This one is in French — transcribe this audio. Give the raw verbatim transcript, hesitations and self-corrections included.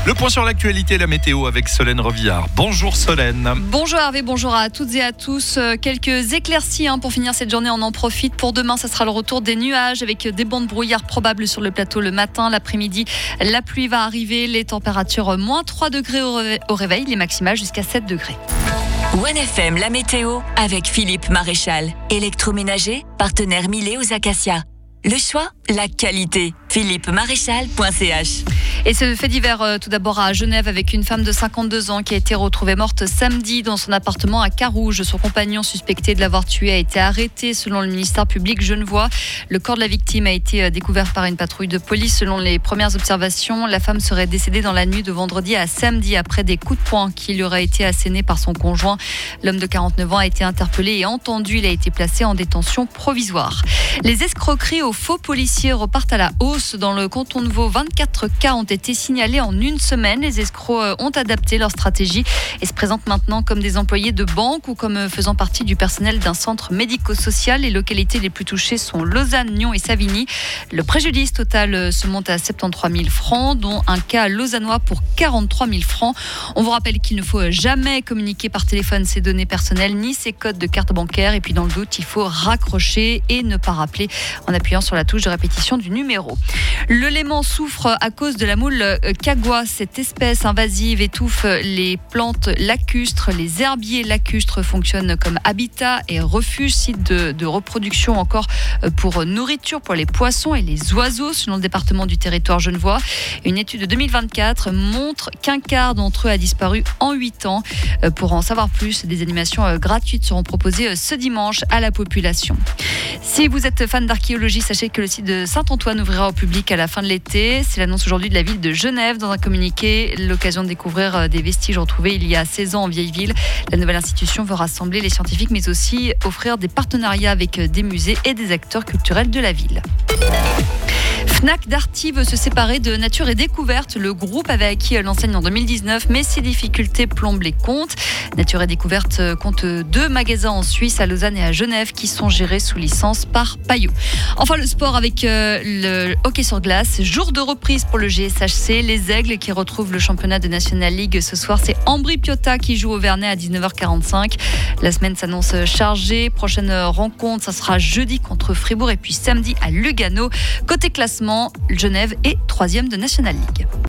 Le point sur l'actualité, la météo avec Solène Revillard. Bonjour Solène. Bonjour Hervé, bonjour à toutes et à tous. Quelques éclaircies hein, pour finir cette journée, on en profite. Pour demain, ça sera le retour des nuages avec des bancs de brouillard probables sur le plateau le matin. L'après-midi, la pluie va arriver. Les températures moins trois degrés au réveil, les maximales jusqu'à sept degrés. one F M, la météo avec Philippe Maréchal. Électroménager, partenaire Milet aux Acacias. Le choix, la qualité. philippe maréchal point c h. Et ce fait divers euh, tout d'abord à Genève avec une femme de cinquante-deux ans qui a été retrouvée morte samedi dans son appartement à Carouge. Son compagnon suspecté de l'avoir tuée a été arrêté selon le ministère public genevois. Le corps de la victime a été découvert par une patrouille de police. Selon les premières observations, la femme serait décédée dans la nuit de vendredi à samedi après des coups de poing qui lui auraient été assénés par son conjoint. L'homme de quarante-neuf ans a été interpellé et entendu. Il a été placé en détention provisoire. Les escroqueries aux faux policiers repartent à la hausse. Dans le canton de Vaud, vingt-quatre cas ont été signalés en une semaine. Les escrocs ont adapté leur stratégie et se présentent maintenant comme des employés de banque ou comme faisant partie du personnel d'un centre médico-social. Les localités les plus touchées sont Lausanne, Nyon et Savigny. Le préjudice total se monte à soixante-treize mille francs, dont un cas lausannois pour quarante-trois mille francs. On vous rappelle qu'il ne faut jamais communiquer par téléphone ses données personnelles ni ses codes de carte bancaire. Et puis dans le doute, il faut raccrocher et ne pas rappeler en appuyant sur la touche de répétition du numéro. Le Léman souffre à cause de la moule cagua. Cette espèce invasive étouffe les plantes lacustres. Les herbiers lacustres fonctionnent comme habitat et refuge, site de, de reproduction encore pour nourriture pour les poissons et les oiseaux, selon le département du territoire genevois. Une étude de deux mille vingt-quatre montre qu'un quart d'entre eux a disparu en huit ans. Pour en savoir plus, des animations gratuites seront proposées ce dimanche à la population. Si vous êtes fan d'archéologie, sachez que le site de Saint-Antoine ouvrira au public à la fin de l'été. C'est l'annonce aujourd'hui de la ville de Genève dans un communiqué. L'occasion de découvrir des vestiges retrouvés il y a seize ans en vieille ville. La nouvelle institution veut rassembler les scientifiques mais aussi offrir des partenariats avec des musées et des acteurs culturels de la ville. Fnac Darty veut se séparer de Nature et Découverte. Le groupe avait acquis l'enseigne en deux mille dix-neuf, mais ses difficultés plombent les comptes. Nature et Découverte compte deux magasins en Suisse, à Lausanne et à Genève, qui sont gérés sous licence par Payot. Enfin, le sport avec euh, le hockey sur glace. Jour de reprise pour le G S H C. Les Aigles qui retrouvent le championnat de National League ce soir. C'est Ambry Piotta qui joue au Vernet à dix-neuf heures quarante-cinq. La semaine s'annonce chargée. Prochaine rencontre, ça sera jeudi contre Fribourg et puis samedi à Lugano. Côté classement, Genève est troisième de National League.